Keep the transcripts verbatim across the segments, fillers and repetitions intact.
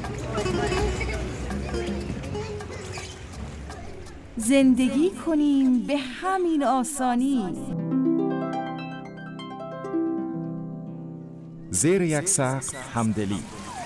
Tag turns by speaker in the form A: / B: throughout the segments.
A: زندگی کنیم به همین آسانی.
B: زیر یک سقف همدلی.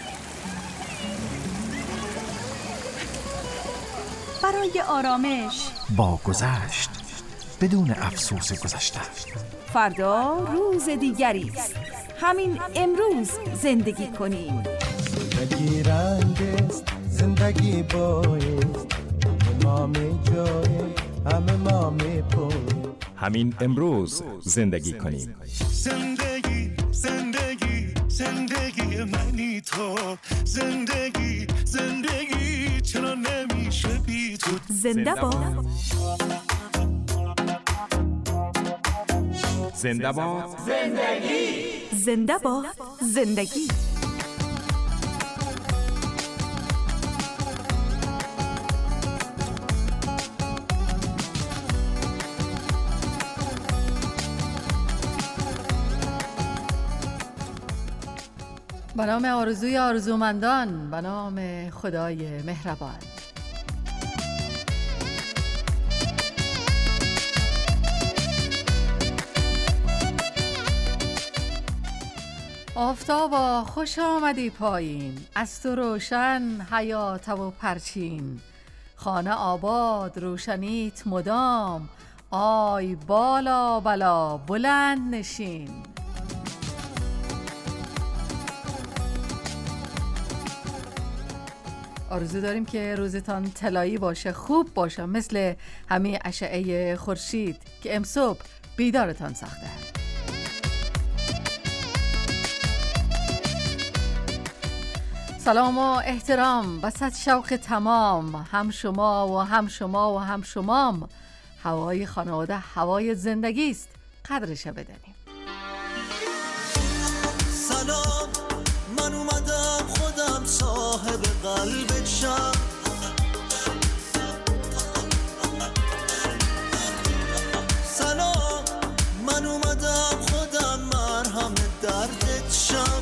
A: برای آرامش
C: با گذشت بدون افسوس گذشته.
A: فردا روز دیگری است. همین امروز زندگی کنیم.
D: زندگی رنگ است، زندگی بایست، ما می جای همه ما می پوی.
B: همین امروز زندگی کنیم.
E: زندگی زندگی زندگی منی تو، زندگی زندگی چرا نمیشه بی تو.
A: زنده باد
B: زنده باد
A: زندگی، زنده باد زندگی.
F: به نام آرزوی آرزومندان، به نام خدای مهربان. آفتابا خوش آمدی پایین، از تو روشن حیات و پرچین. خانه آباد روشنیت مدام، آی بالا بلا بلند نشین. آرزو داریم که روزتان طلایی باشه، خوب باشه، مثل همه اشعه خورشید که امصبح بیدارتان ساخته. سلام و احترام و صد شوق تمام، هم شما و هم شما و هم شمام. هوای خانواده هوای زندگی است، قدرش بدانیم.
E: سلام، من اومدم خودم صاحب قلبت شم. سلام، من اومدم خودم مرهم دردت شم.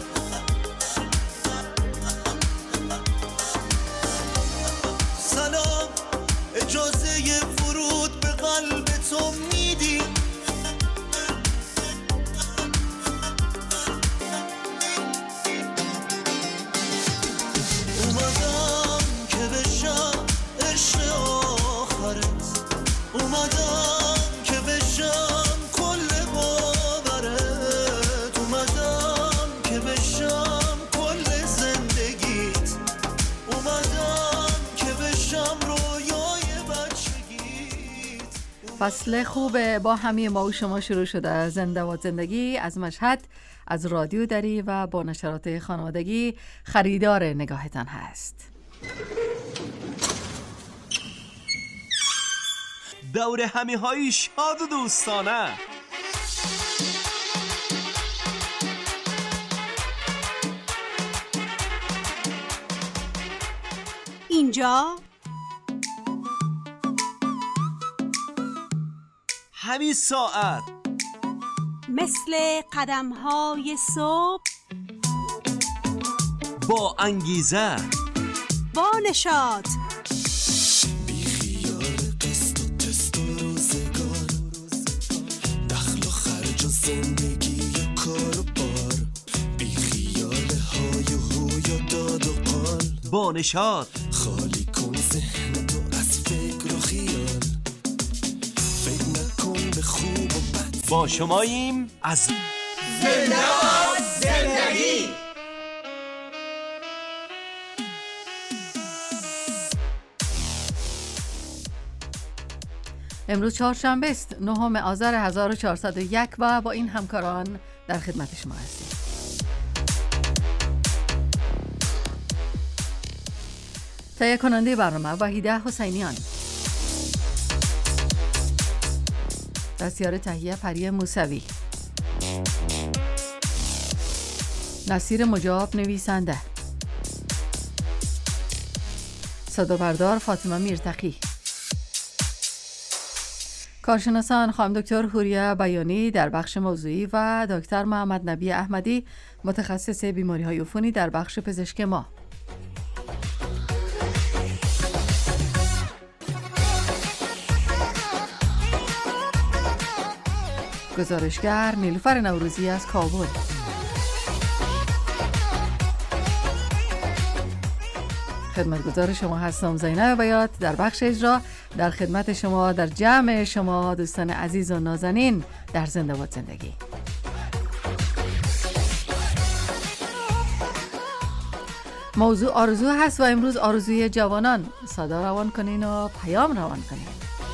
E: سلام، اجازه ورود به قلب تو میدی؟ اومدم که بشم عشق آخرت، اومدم که بشم کل باورت، اومدم که بشم کل زندگیت، اومدم که بشم رویای بچگیت.
F: فصل خوبه با همه ما و شما شروع شده. زنده و زندگی از مشهد، از رادیو دری و با نشرات خانوادگی خریدار نگاهتان هست.
G: دور همی های شاد و دوستانه.
H: اینجا
G: همین ساعت
H: مثل قدم‌های صبح،
G: با انگیزه،
H: با نشاط،
E: بی خیال قسط و تست و روزگار، دخل و خرج و زندگی و کار و بار، بی خیال های و هوی و داد و قال،
G: با نشاط.
E: خالی کن ذهن تو از فکر و خیال، فکر نکن به خوب و بد.
G: با شماییم از
E: زنده باد زندگی.
F: امروز چهارشنبه است، نهم آذر هزار و چهارصد و یک و با این همکاران در خدمت شما هستیم. تهیه کننده برنامه وحیده حسینیان، دستیار تهیه پری موسوی، نصیر مجاب نویسنده، صدا بردار فاطمه میرتقی، کارشناسان خانم دکتر حوریه بیانی در بخش موضوعی و دکتر محمد نبی احمدی متخصص بیماری‌های عفونی در بخش پزشک ما. گزارشگر نیلوفر نوروزی از کابل. خدمتگزار شما هستم زینب بیات در بخش اجرا. در خدمت شما در جمع شما دوستان عزیز و نازنین در زنده باد زندگی. موضوع آرزو هست و امروز آرزوی جوانان. صدا روان کنین و پیام روان کنین.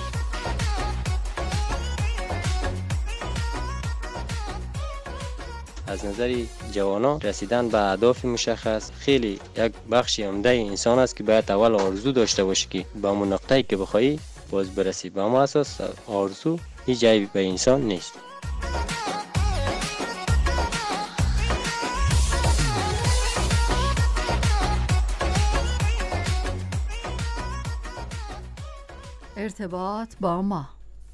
I: از نظر جوانان رسیدن به اهداف مشخص خیلی یک بخش عمده انسان است که باید اول آرزو داشته باشی که به اون نقطه‌ای که بخوای باز برسی. به اون اساس آرزو هیچ عیبی به انسان نیست.
F: ارتباط با ما.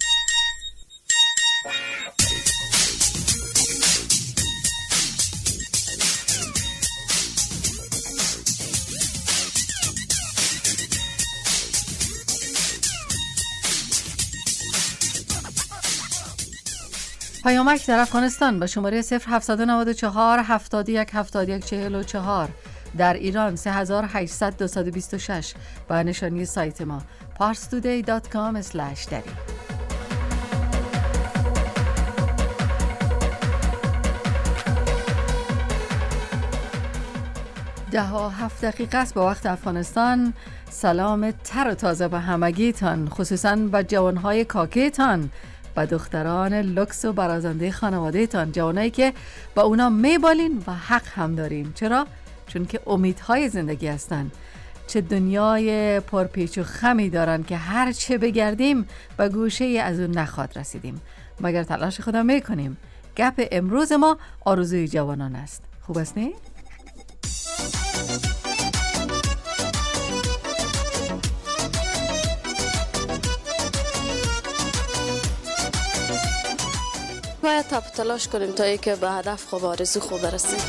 F: پیامک در افغانستان به شماره صفر هفتصد و نود و چهار هفتاد و یک هفتاد و یک چهل و چهار، در ایران سه هزار و هشتصد دویست و بیست و شش با نشانی سایت ما پارس تودی دات کام اسلش دری. ده و هفت دقیقه است به وقت افغانستان. سلام تر و تازه به همگیتان، خصوصا به جوانهای کاکیتان، و دختران لکس و برازنده خانواده تان، جوانایی که با اونا میبالین و حق هم دارین. چرا؟ چون که امیدهای زندگی هستن. چه دنیای پرپیچ و خمی دارن که هر چه بگردیم به گوشه از اون نخواد رسیدیم، مگر تلاش خودم میکنیم. گپ امروز ما آرزوی جوانان است. خوب است نه؟
J: باید تپ تلاش کنیم تا اینکه به هدف خوب آرزو خوب برسیم.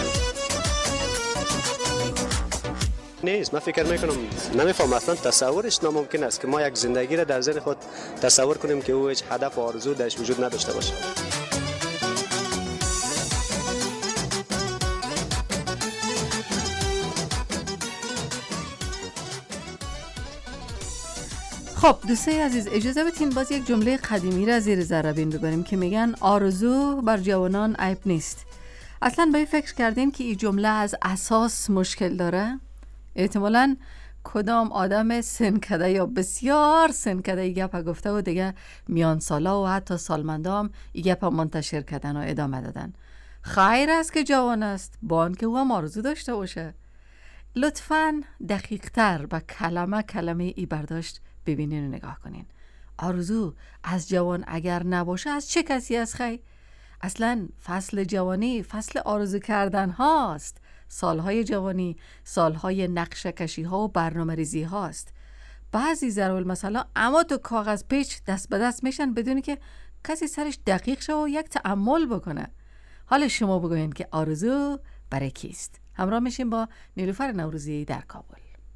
K: نیست، من فکر میکنم نمیفهم، اصلا تصورش ناممکن است که ما یک زندگی را در ذهن خود تصور کنیم که او هیچ هدف و آرزو درش وجود نداشته باشه.
F: خب دوستای عزیز، اجازه بدین باز یک جمله قدیمی را زیر ذره بین ببریم که میگن آرزو بر جوانان عیب نیست. اصلا به این فکر کردین که این جمله از اساس مشکل داره؟ احتمالاً کدام آدم سنکده یا بسیار سنکده ای گپ گفته و دیگه میان سالا و حتی سالمندام ای گپ منتشر کردن و ادامه دادن. خیر است که جوان است، با آنکه او هم آرزو داشته باشه. لطفاً دقیق تر به کلمه کلمه ای برداشت ببینین و نگاه کنین. آرزو از جوان اگر نباشه از چه کسی است خی؟ اصلا فصل جوانی فصل آرزو کردن هاست. سالهای جوانی سالهای نقشه کشی ها و برنامه ریزی هاست. بعضی ضرب المثلا اما تو کاغذ پیچ دست به دست میشن بدون که کسی سرش دقیق شه و یک تأمل بکنه. حالا شما بگوین که آرزو برای کیست؟ همراه میشیم با نیلوفر نوروزی در کابل.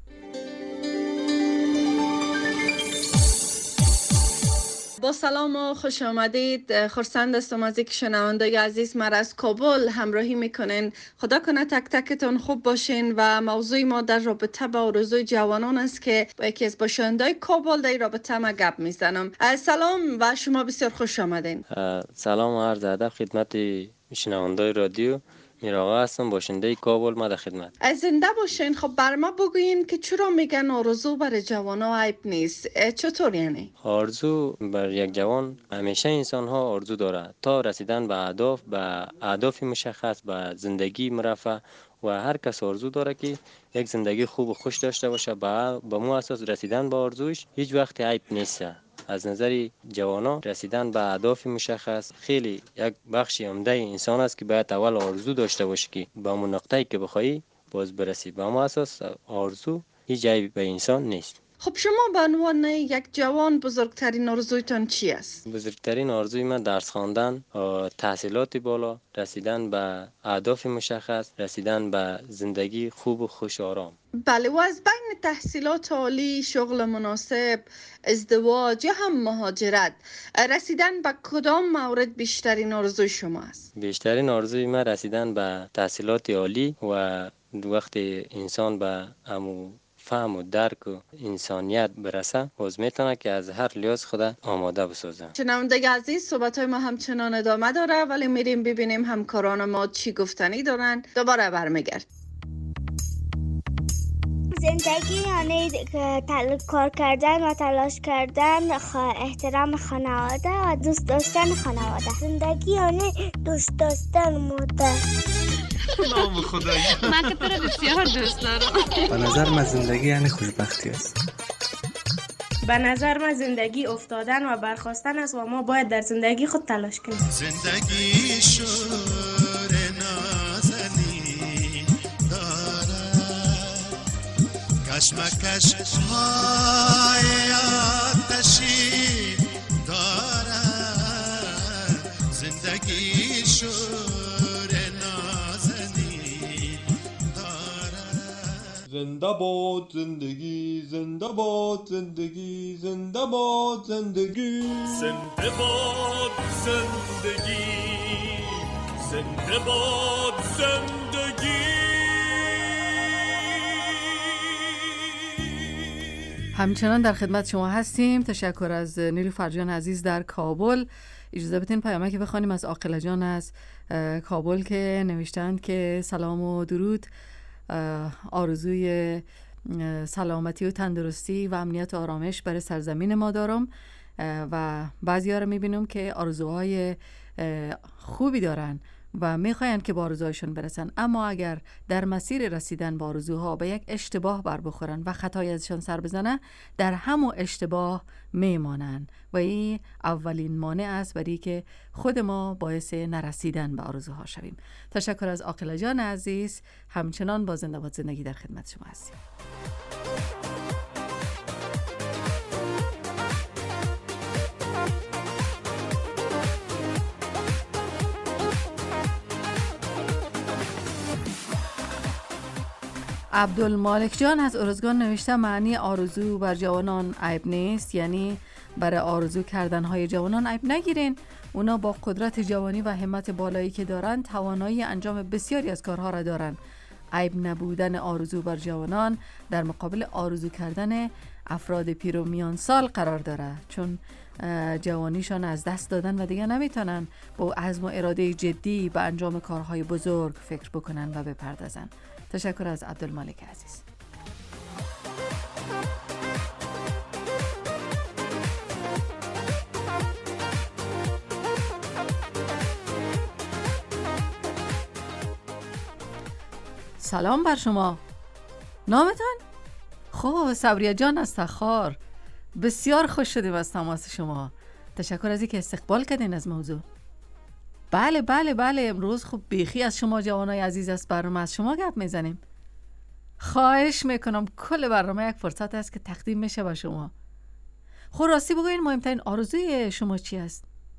L: با سلام و خوش آمدید. خرسند هستم از اینکه شنوندگان عزیز مرا از کابل همراهی میکنین. خدا کنه تک تکتون خوب باشین. و موضوع ما در رابطه با آرزوی جوانان است که با یکی از باشندگان کابل در رابطه ما گپ میزنم. سلام و شما بسیار خوش آمدین.
I: سلام و عرض ادب خدمت شنوندگان رادیو. میراغا هستم، باشنده کابل، ما در خدمت.
L: زنده باشین. خب بر ما بگوین که چرا میگن آرزو برای جوانا عیب نیست؟ چطور یعنی؟
I: آرزو بر یک جوان، همیشه انسان ها آرزو داره تا رسیدن به اهداف، به اهداف مشخص، به زندگی مرفه. و هر کس آرزو داره که یک زندگی خوب و خوش داشته باشه. به به مو اساس رسیدن به آرزوش هیچ وقت عیب نیست. از نظر جوانان رسیدن به اهداف مشخص خیلی یک بخش عمده انسان است که باید اول آرزو داشته باشی که به اون نقطه‌ای که بخوای باز برسی. به اون اساس آرزو هیچ عیبی به انسان نیست.
L: خب شما به عنوان یک جوان بزرگترین آرزویتان چی است؟
I: بزرگترین آرزوی من درس خواندن، تحصیلات بالا، رسیدن به اهداف مشخص، رسیدن به زندگی خوب و خوش و آرام.
L: بله، و از بین تحصیلات عالی، شغل مناسب، ازدواج یا هم مهاجرت، رسیدن به کدام مورد بیشترین آرزوی شما است؟
I: بیشترین آرزوی من رسیدن به تحصیلات عالی و وقتی انسان به امو فهم و درک و انسانیت برسه، باز میتونه که از هر لحاظ خود آماده بسازه.
L: شنونده عزیز، صحبت‌های ما همچنان ادامه داره، ولی میریم ببینیم همکاران ما چی گفتنی دارن. دوباره برمیگرد.
M: زندگی یعنی تل... کار کردن و تلاش کردن، خ... احترام خانواده و دوست داشتن خانواده. زندگی یعنی دوست داشتن مادر.
G: نام خدایی.
J: من که تو رو بسیار دوست دارم.
N: به نظر من زندگی یعنی خوشبختی است.
O: به نظر من زندگی افتادن و برخاستن است و ما باید در زندگی خود تلاش کنیم.
E: زندگی شور نازنی دارد، کشمکش های آتشی دارد. زندگی شور نازنی دارد.
G: زنده باد زندگی، زنده باد زندگی، زنده باد زندگی،
E: زنده باد زندگی، زنده باد زندگی.
F: همچنان در خدمت شما هستیم. تشکر از نیلوفر جان عزیز در کابل. اجازه بدین پیامکی بخوانیم از عاقله جان از کابل که نوشتند که سلام و درود، آرزوی سلامتی و تندرستی و امنیت و آرامش برای سرزمین ما دارم و بعضی‌ها رو می‌بینم که آرزوهای خوبی دارن و میخواین که به آرزوهایشون برسن، اما اگر در مسیر رسیدن به آرزوها به یک اشتباه بر بخورن و خطایی ازشان سر بزنه، در همون اشتباه میمانن و این اولین مانع است برای که خود ما باعث نرسیدن به آرزوها شویم. تشکر از عاقله جان عزیز. همچنان با زنده باد زندگی در خدمت شما هستیم. عبدالمالک جان از ارزگان نوشته معنی آرزو بر جوانان عیب نیست، یعنی برای آرزو کردنهای جوانان عیب نگیرین. اونا با قدرت جوانی و همت بالایی که دارن توانایی انجام بسیاری از کارها را دارن. عیب نبودن آرزو بر جوانان در مقابل آرزو کردن افراد پیر و میان سال قرار داره، چون جوانیشان از دست دادن و دیگه نمیتونن با عزم و اراده جدی به انجام کارهای بزرگ فکر بکنن و بپردازن. تشکر از عبدالمالک عزیز. سلام بر شما. نامتان؟ خب صبریه جان از تخار. بسیار خوش شدیم از تماس شما. تشکر از اینکه استقبال کردین از موضوع. بله بله بله امروز خب بیخی از شما جوانای عزیز است، برنامه از شما گپ میزنیم. خواهش میکنم، کل برنامه یک فرصت است که تقدیم میشه به شما. خب راستی بگوین مهمترین آرزوی شما چی است؟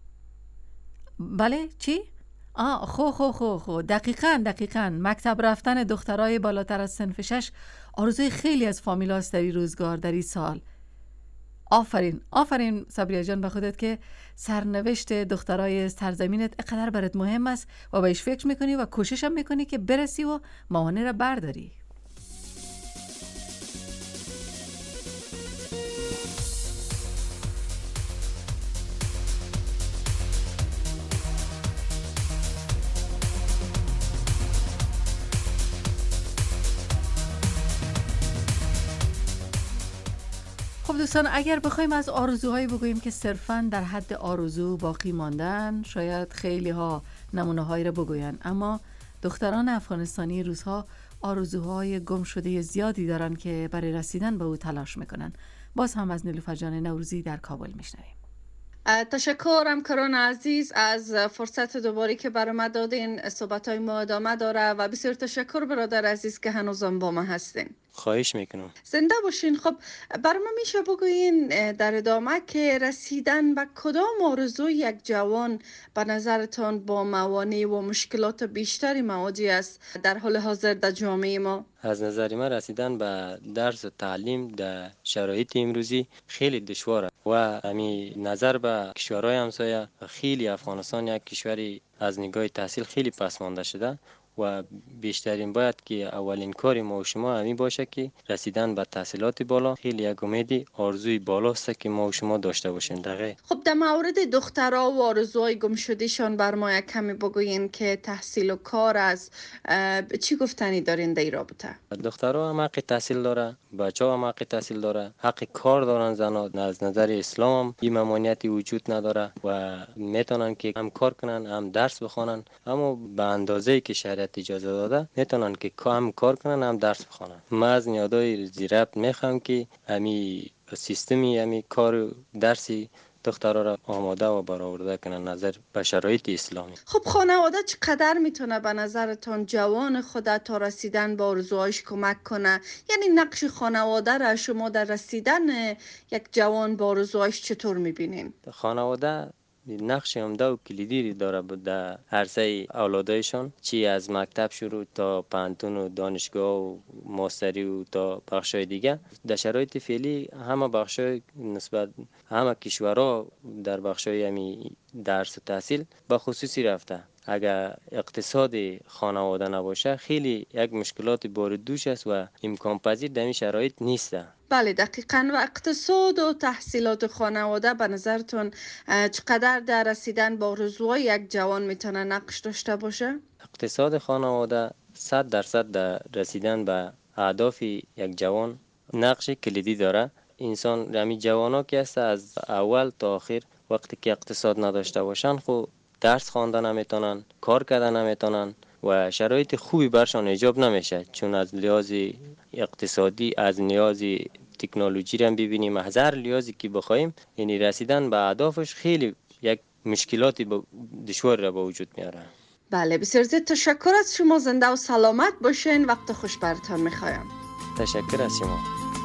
F: بله چی؟ آه خو خو خو خو دقیقاً دقیقاً مکتب رفتن دخترای بالاتر از صنف شش آرزوی خیلی از فامیلاست در این روزگار، در این سال. آفرین آفرین صبریه جان به خودت که سرنوشت دخترای سرزمینت اقدر برات مهم است و بهش فکر میکنی و کوشش هم میکنی که برسی و موانع را برداری. خب دوستان، اگر بخوایم از آرزوهایی بگوییم که صرفاً در حد آرزو باقی ماندن، شاید خیلی ها نمونه هایی را بگوین، اما دختران افغانستانی روزها آرزوهای گم شده زیادی دارن که برای رسیدن به او تلاش میکنن. باز هم از نیلوفر جان نوروزی در کابل میشنویم.
L: تشکر همکاران عزیز از فرصت دوباره که برای ما دادین. صحبت‌های ما ادامه داره و بسیار تشکر برادر عزیز که هنوزم با ما هستین.
I: خواهش میکنم.
L: زنده باشین. خب برای ما میشه بگوین در ادامه که رسیدن به کدام آرزوی یک جوان به نظرتان با موانع و مشکلات بیشتری مواجه است در حال حاضر در جامعه ما؟
I: از نظر من رسیدن به درس و تعلیم در شرایط امروزی خیلی دشواره و همین نظر به کشورهای همسایه، خیلی افغانستان یک کشوری از نگاه تحصیل خیلی پسمانده شده و بیشترین باید که اولین کاری ما و شما همین باشه که رسیدن به تحصیلات بالا خیلی یک امیدی آرزوی بالاست که ما و شما داشته باشیم. دقیق.
L: خب در مورد دخترها و آرزوهای گم شدهشان بر ما یک کمی بگوین که تحصیل و کار از چی گفتنی دارین در این رابطه؟
I: دخترها هم حق تحصیل داره، بچه‌ها هم حق تحصیل داره، حق کار دارن. زنها از نظر اسلام هم این ممانعتی وجود نداره و میتونن که هم کار کنن هم درس بخونن، اما به اندازه‌ای که شریعت اجازه داده میتونن که هم کار کنن هم درس بخونن. من از نیادای زیربط میخوام که همین سیستمی همین کار درسی دخترها را آماده و برآورده کنن نظر به شرایط اسلامی.
L: خب خانواده چقدر میتونه به نظرتان جوان خود تا رسیدن به آرزوهاش کمک کنه؟ یعنی نقش خانواده را شما در رسیدن یک جوان به آرزوهاش چطور میبینین؟
I: خانواده نقش عمده و کلیدی داره در عرصه اولادایشان، چی از مکتب شروع تا پانتون و دانشگاه و ماستری و تا بخشای دیگه. در شرایط فعلی همه بخشای نسبت همه کشورها در بخشای همی درس و تحصیل به خصوصی رفته. اگر اقتصاد خانواده نباشه خیلی یک مشکلات بار دوش است و امکان پذیر در این شرایط نیست.
L: بله دقیقاً. و اقتصاد و تحصیلات خانواده به نظرتون چقدر در رسیدن به آرزوهای یک جوان میتونه نقش داشته باشه؟
I: اقتصاد خانواده صد درصد در رسیدن به اهداف یک جوان نقش کلیدی داره. انسان همین جوانا که است از اول تا آخر وقتی که اقتصاد نداشته باشن خب درس خواندن نمیتونن، کار کردن نمیتونن و شرایط خوبی برشان ایجاب نمیشه، چون از لحاظ اقتصادی از لحاظ تکنولوژی رو ببینیم، از هر لحاظی که بخوایم یعنی رسیدن به اهدافش خیلی یک مشکلاتی دشوار را به وجود میاره.
L: بله بسیار زیاد تشکر از شما. زنده و سلامت باشین. وقت خوش براتون میخوایم.
I: تشکر از شما.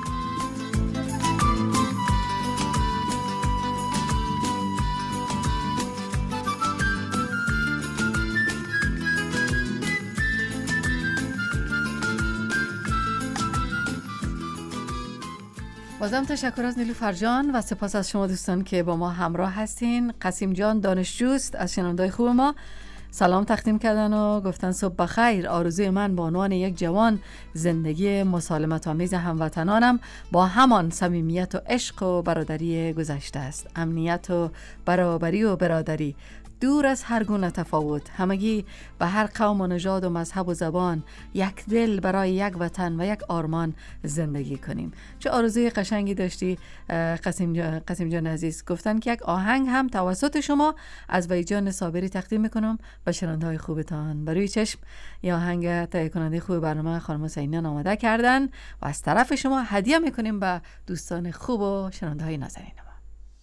F: بازم تشکر از نیلوفر جان و سپاس از شما دوستان که با ما همراه هستین. قاسم جان دانشجوست از شنونده‌های خوب ما سلام تقدیم کردن و گفتن صبح بخیر. آرزوی من به عنوان یک جوان زندگی مسالمت آمیز هموطنانم با همان صمیمیت و عشق و برادری گذشته است. امنیت و برابری و برادری دور از هر گونه تفاوت، همگی به هر قوم و نژاد و مذهب و زبان یک دل برای یک وطن و یک آرمان زندگی کنیم. چه آرزوی قشنگی داشتی قاسم جان, قاسم جان عزیز. گفتن که یک آهنگ هم توسط شما از ویجان صابری تقدیم میکنم به شنونده های خوبتان. بروی چشم یا آهنگ تهیه کننده خوب برنامه خانم حسینیان آماده کردن و از طرف شما هدیه میکنیم به دوستان خوب و شنونده های نازنین ما.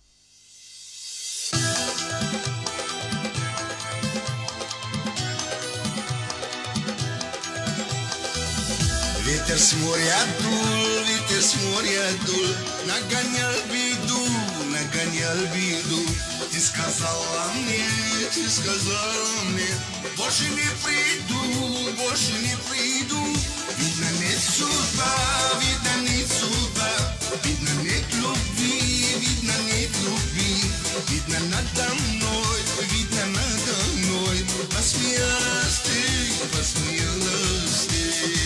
E: Ветер с моря дул, ветер с моря дул, нагонял беду, нагонял беду. Ты сказала мне, ты сказала мне, больше не приду, больше не приду. Видно нет судьба, видно нет судьба, видно нет любви, видно нет любви. Видно надо мной, видно надо мной, посмеялась ты, посмеялась ты.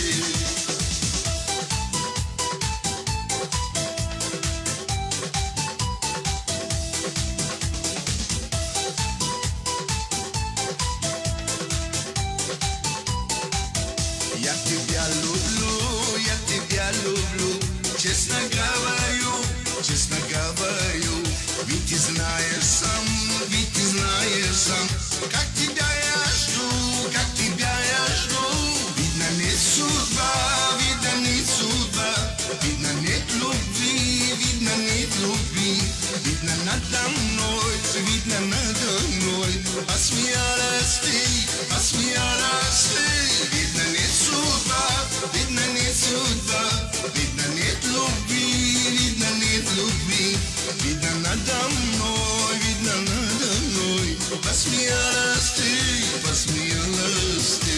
E: Честно говорю, честно говорю, ведь ты знаешь сам, ведь ты знаешь сам, как тебя я жду, как тебя я жду. Видно нет судьба, видно нет судьба, видно нет любви, видно нет любви. Видно надо мной, видно надо мной, посмеялась ты, посмеялась ты. Видно нет судьба, видно нет судьба. Vidna net ljubi, vidna net ljubi, vidna nada mnoj, vidna nada mnoj. Посмеялась ты, посмеялась ты.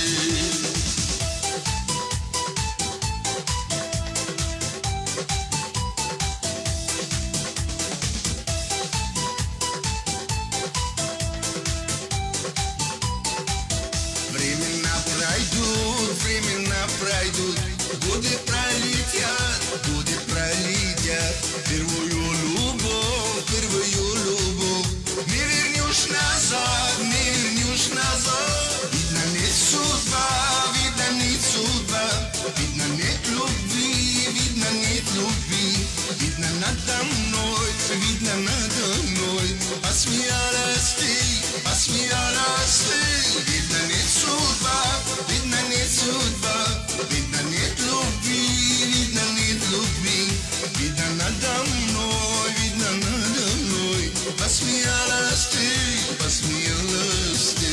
E: Времена пройдут, времена пройдут, годы пролетят, годы пролетят. Первую любовь, первую любовь не вернешь назад, не вернешь назад. Видно нет судьба, видно нет судьба, видно нет любви, видно нет любви. Видно надо мной, видно надо мной. Посмеялась ты, посмеялась ты. Видно нет судьба, видно нет судьба, видно нет любви, видно нет любви. Видно надо мной, видно надо мной. Посмеялась ты, посмеялась ты.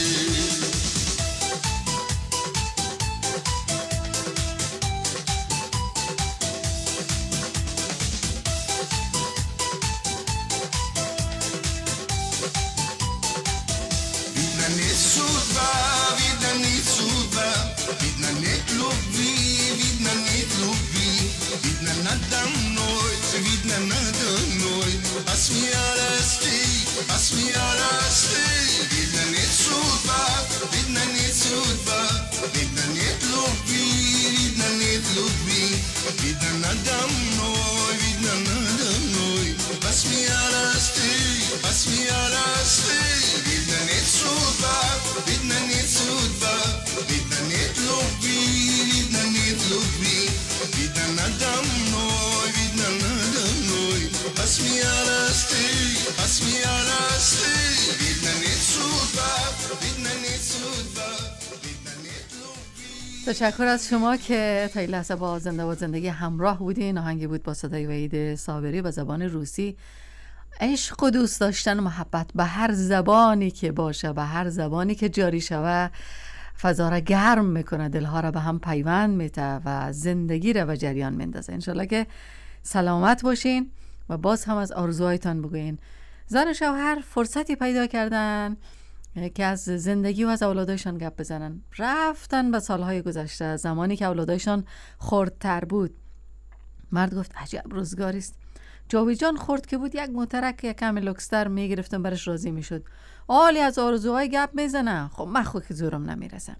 E: Видно нет судьба, видно нет судьба, видно нет любви, видно нет любви. Видно надо мной, видно надо мной. Посмеялась ты, посмеялась ты. Видно нет судьба, видно нет судьба, видно нет любви, видно нет любви. Видно надо мной, видно надо мной. Посмеялась ты, посмеялась ты. Видно нет судьба, видно нет судьба, видно нет любви, видно нет любви. Видно надо мной, видно надо мной. Посмеялась ты, посмеялась ты. Видно нет судьба, видно нет судьба, видно нет любви.
F: تشکر از شما که تا این لحظه با زنده و زندگی همراه بودین. آهنگی بود با صدای وحید صابری به زبان روسی. عشق و دوست داشتن و محبت به هر زبانی که باشه، به هر زبانی که جاری شوه، فضا را گرم میکنه، دلها را به هم پیوند میته و زندگی را به جریان میندازه. انشالله که سلامت باشین و باز هم از آرزوهایتان بگوین. زن و شوهر فرصتی پیدا کردن که از زندگی و از اولادایشان گپ بزنن. رفتن به سالهای گذشته، زمانی که اولادایشان خردتر بود. مرد گفت عجب روزگاری است. جاویدجان خورد که بود یک موترک یک کم لوکستر میگرفتم برش راضی میشد. آلی از آرزوهای گپ میزنه. خب من خود که زورم نمیرسه.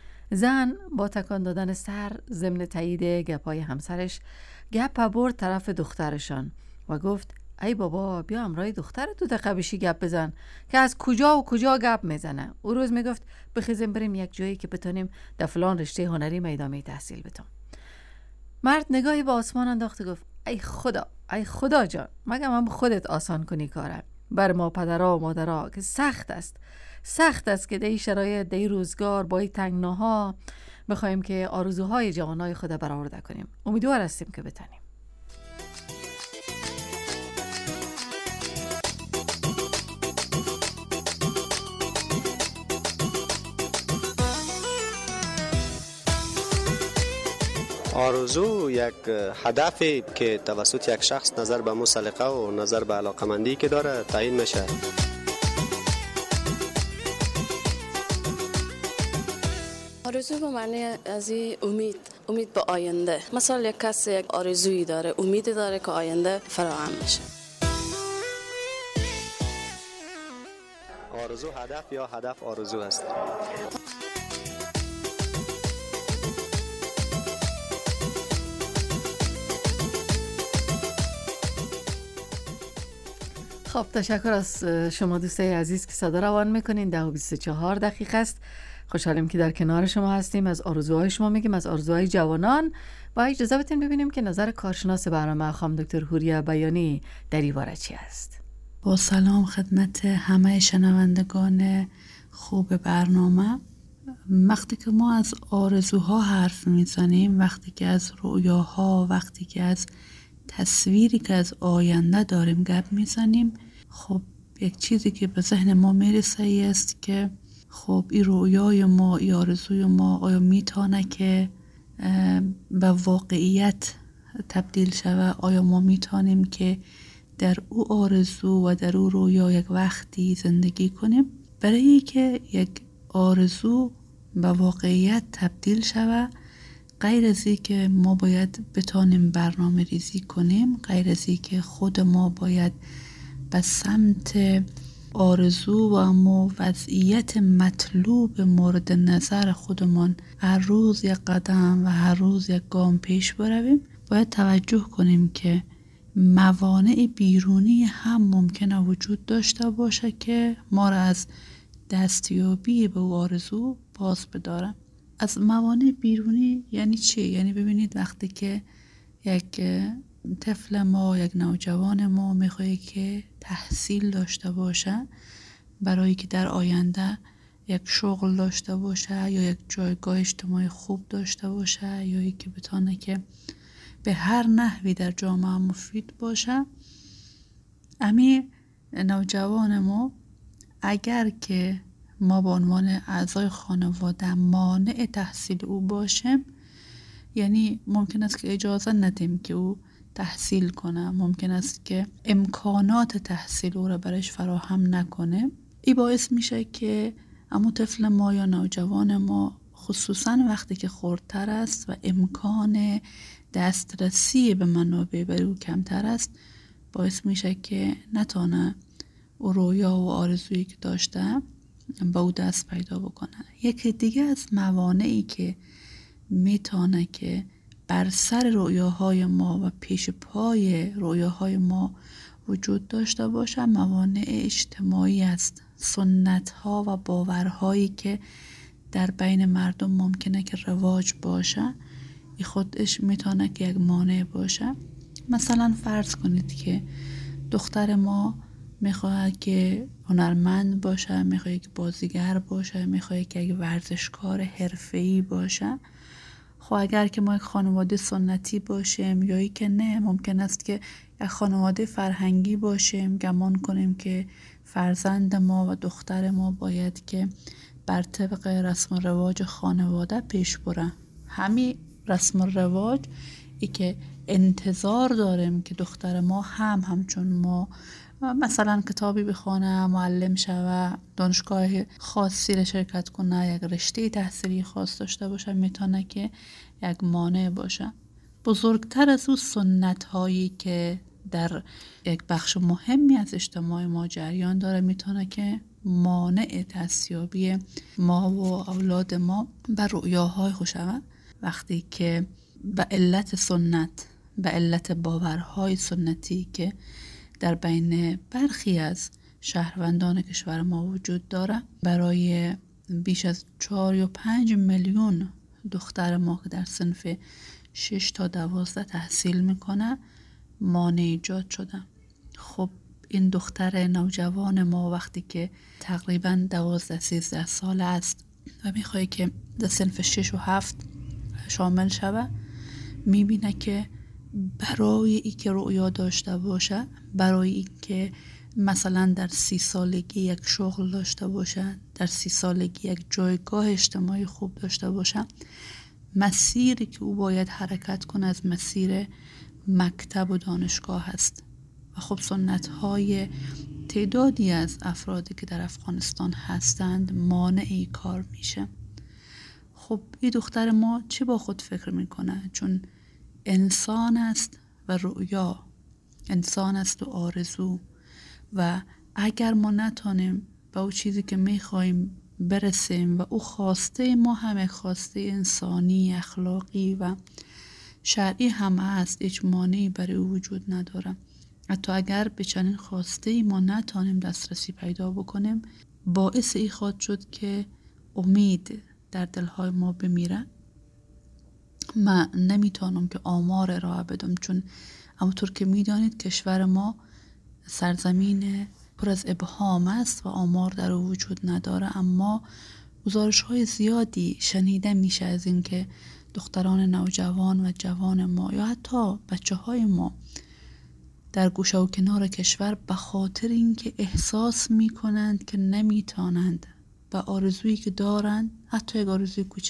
F: زن با تکان دادن سر ضمن تایید گپای همسرش گپ برد طرف دخترشان و گفت ای بابا بیا همراه دختر تو دقیقه بشی گپ بزن که از کجا و کجا گپ میزنه. او روز میگفت بخیزیم بریم یک جایی که بتونیم در فلان رشته هنری میدامه تحصیل بتونم. مرد نگاهی به آسمان انداخت و گفت ای خدا، ای خدا جان، مگه هم خودت آسان کنی کاره بر ما پدرها و مادرها که سخت است، سخت است که در این شرایط، در این روزگار با این تنگناها بخوایم که آرزوهای جوانای خود برآورده کنیم. امیدوار هستیم که بتونیم.
K: آرزو یک هدفی که توسط یک شخص نظر به مسلقه و نظر به علاقمندی که داره تعیین میشه.
J: آرزو به معنی از امید، امید به آینده. مثلا یک کس یک آرزویی داره، امیدی داره که آینده فراهم میشه.
K: آرزو هدف یا هدف آرزو است.
F: خب تشکر از شما دوستای عزیز که صدا روان میکنین. ده و بیست و چهار دقیقه است. خوشحالیم که در کنار شما هستیم. از آرزوهای شما میگیم، از آرزوهای جوانان. با اجازه بدین ببینیم که نظر کارشناس برنامه خانم دکتر حوریه بیانی در این باره چی است.
P: با سلام خدمت همه شنوندگان خوب برنامه. وقتی که ما از آرزوها حرف میزنیم، وقتی که از رؤیاها، وقتی که از تصویری که از آینده داریم گپ میزنیم، خب یک چیزی که به ذهن ما میرسه ای است که خب این رویای ما، این آرزوی ما آیا میتونه که به واقعیت تبدیل شود، آیا ما میتونیم که در او آرزو و در او رویا یک وقتی زندگی کنیم؟ برای که یک آرزو به واقعیت تبدیل شود، غیر از این که ما باید بتانیم برنامه ریزی کنیم، غیر از این که خود ما باید به سمت آرزو و امو وضعیت مطلوب مورد نظر خودمان هر روز یک قدم و هر روز یک گام پیش برویم، باید توجه کنیم که موانع بیرونی هم ممکنه وجود داشته باشه که ما را از دستیابی به او آرزو باز بداره. از موانع بیرونی یعنی چی؟ یعنی ببینید وقتی که یک طفل ما، یک نوجوان ما میخواد که تحصیل داشته باشه، برای که در آینده یک شغل داشته باشه یا یک جایگاه اجتماعی خوب داشته باشه یا که بتونه که به هر نحوی در جامعه مفید باشه، امی نوجوان ما اگر که ما به عنوان اعضای خانواده مانع تحصیل او باشیم، یعنی ممکن است که اجازه ندیم که او تحصیل کنه، ممکن است که امکانات تحصیل او را برایش فراهم نکنه، این باعث میشه که اما طفل ما یا نوجوان ما خصوصا وقتی که خردتر است و امکان دسترسی به منابع برای او کمتر است، باعث میشه که نتونه او رویا و آرزویی که داشته با او دست پیدا بکنه. یکی دیگه از موانعی که میتونه که بر سر رویاهای ما و پیش پای رویاهای ما وجود داشته باشه، موانع اجتماعی است، سنت ها و باورهایی که در بین مردم ممکنه که رواج باشه، این خودش میتونه که یک مانع باشه. مثلا فرض کنید که دختر ما میخواد که هنرمند باشه، میخواد که بازیگر باشه، میخواد که یک ورزشکار حرفه‌ای باشه. خب اگر که ما یک خانواده سنتی باشیم یا ای که نه، ممکن است که یک خانواده فرهنگی باشیم، گمان کنیم که فرزند ما و دختر ما باید که بر طبق رسم و رواج خانواده پیش بره. همین رسم و رواج ای که انتظار داریم که دختر ما هم همچون ما مثلا کتابی بخونه، معلم شوه، دانشگاه خاصی را شرکت کنه، یک رشته تحصیلی خاص داشته باشه، میتونه که یک مانع باشه. بزرگتر از اون سنت هایی که در یک بخش مهمی از اجتماع ما جریان داره، میتونه که مانع دستیابی ما و اولاد ما به رؤیاهای خوشوند. وقتی که به علت سنت، به علت باورهای سنتی که در بین برخی از شهروندان کشور ما وجود داره، برای بیش از چهار یا پنج میلیون دختر ما که در صنف شش تا دوازده تحصیل میکنه مانع ایجاد شده. خب این دختر نوجوان ما وقتی که تقریبا دوازده سیزده ساله است و میخواد که در صنف شش و هفت شامل شود، میبینه که برای ای که رؤیا داشته باشه، برای ای که مثلا در سی سالگی یک شغل داشته باشه، در سی سالگی یک جایگاه اجتماعی خوب داشته باشه، مسیری که او باید حرکت کنه از مسیر مکتب و دانشگاه هست. و خب سنت های تعدادی از افرادی که در افغانستان هستند مانع ای کار میشه. خب این دختر ما چی با خود فکر میکنه؟ چون انسان است و رؤیا، انسان است و آرزو، و اگر ما نتونیم به او چیزی که میخواییم برسیم و او خواسته ما همه خواسته انسانی، اخلاقی و شرعی هم هست، هیچ مانعی برای او وجود نداره. حتی اگر به چنین خواسته ما نتونیم دسترسی پیدا بکنیم، باعث ای خواهد شد که امید در دلهای ما بمیره. من نمیتونم که آمار راه بدم، چون همونطور که میدانید کشور ما سرزمین پر از ابهام است و آمار در او وجود نداره، اما گزارش های زیادی شنیده میشه از این که دختران نوجوان و جوان ما یا حتی بچه های ما در گوشه و کنار کشور به خاطر اینکه احساس میکنند که نمیتونند به آرزویی که دارند، حتی یک آرزوی کوچک،